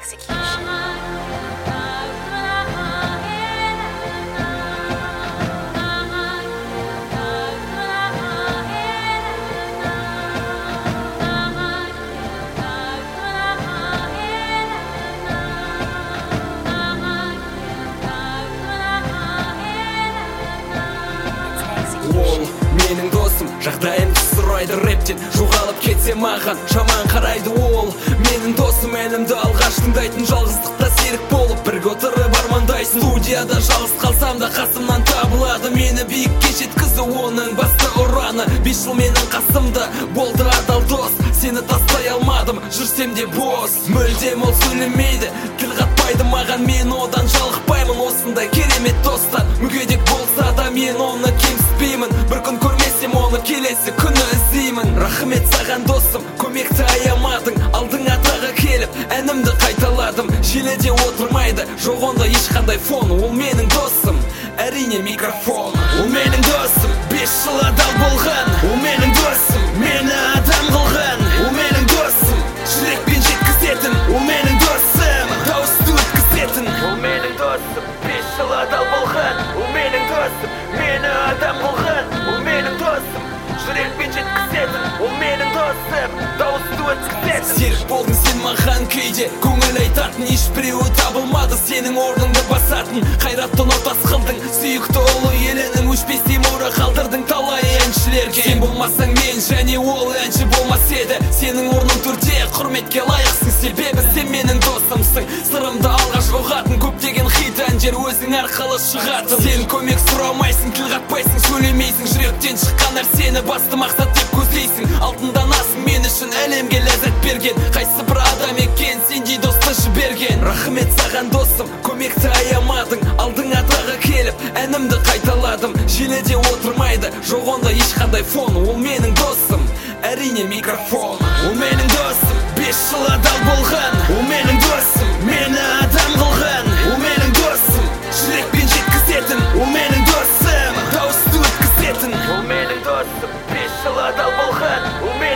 execution. Ол менің досым, жағдайымды сұрайды рэптен. Жоғалып кетсе маған жаман қарайды. Ол менің досым, әнімді алғаш тыңдайтын, жалғыздықта серік болып бірге отырып армандайсың. Студияда жалғыз қалсам да қасымнан табылады, мені биікке жеткізді оның басты ұраны. 5 жыл менің қасымда болды адал дос, сені тастай алмадым, жүрсем де бос. Мүлдем ол сөйлемейді, тіл қатпайды маған, мен одан жалықпаймын. Осындай керемет достан мүгедек болса да мен оны кемсітпеймін. Бір күн көрмесем оны келесі күні іздеймін. Рахмет саған досым, көмекті аямадың, алдыңа тағы келіп әнімді қайталадым. Желіде отырмайды, жоқ онда ешқандай фон. Ол менің досым, әрине микрофон. Ол менің досым, 5 жыл адал болған. Ол менің досым, мені адам қылған. Ол менің досым, жүрекпен жеткізетін. Ол менің досым, дауысты өткізетін. Ол менің досым, 5 жыл адал болған. Ол менің досым, мені адам қылған. Ол менің досым, жүрекпен жеткізетін. Ол менің досым, дауысты өткізетін. Серік болдың сен маған кейде, көңіл айтатын, ешбіреуі табылмады сенің орныңды басатын. Қайраттан отас қылдың, сүйікті ұлы елінің өшпестей мұра қалдырдың талай әншілерге. Сен болмасаң мен және ол әнші болмас еді. Сенің орның түрде құрметке лайықсың, себебі сен менің досымсың. Сырымды алғаш ұғатын, көптеген хит әндер өзің арқылы шығатын. Сен көмек сұрамайсың, тіл қатпайсың, сөйлемейсің, жүректен шыққан нәрсені басты мақсат деп көздейсің. Алтынданасың мен үшін әлемге ләззат берген, қайсы бір адам екен сендей досты жіберген. Рахмет саған досым, көмекті аямадың, алдыңа тағы келіп әнімді қайталадым. Желіде отырмайды, жоқ онда ешқандай фон. Ол менің досым, әрине микрофон. Ол менің досым, 5 жыл адал болған. Ол менің досым, мені адам қылған. Ол менің досым, жүрекпен жеткізетін. Ол менің досым, дауысты өткізетін. Ол менің досым, 5 жыл адал болған. Ол